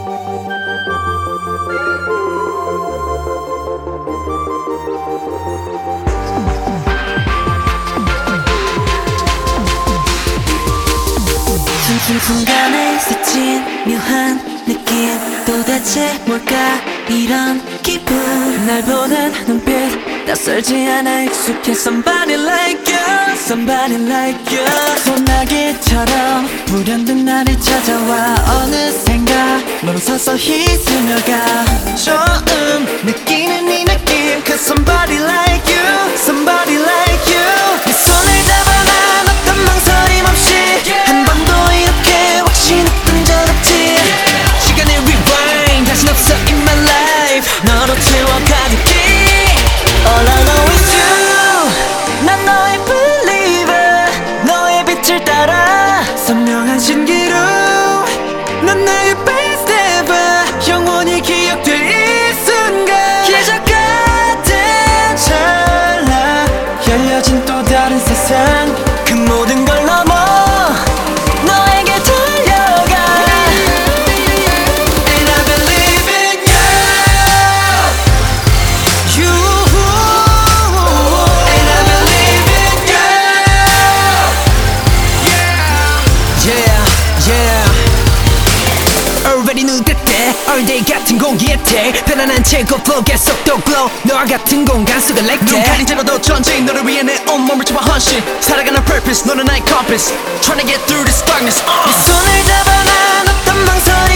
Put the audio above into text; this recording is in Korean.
순간에 스친 묘한 느낌 도대체 뭘까 이런 기분 날 보는 눈빛 낯설지 않아 익숙해 Somebody like you Somebody like you 소나기처럼 불현듯 나를 찾아와 어느샌가 너로 서서히 스며가 처음 느끼는 이 느낌 Cause somebody like you Somebody like you 내 손을 잡아 난 어떤 망설임 없이 한 번도 이렇게 확신했던 적 없지 시간의 rewind 다신 없어 in my life 너로 채워가겠지 All I know is you 난 너의 believer 너의 빛을 따라 선명한 신기루 넌 나의 best ever 영원히 기억될 이 순간 기적 같은 찰나 열려진 또 다른 세상 그 모든 걸 넘어 너에게 달려가 And I believe in you You And I believe in you Yeah, yeah Already knew that All day 같은 공기에 태 편안한 최고 flow 계속 또 glow 너와 같은 공간 속에 like that 눈 가린 채로도 전쟁 너를 위해 내 온몸을 잡아 헌신 살아가는 purpose 너는 나의 compass Trying to get through this darkness 내 손을 잡아 난 어떤 망설임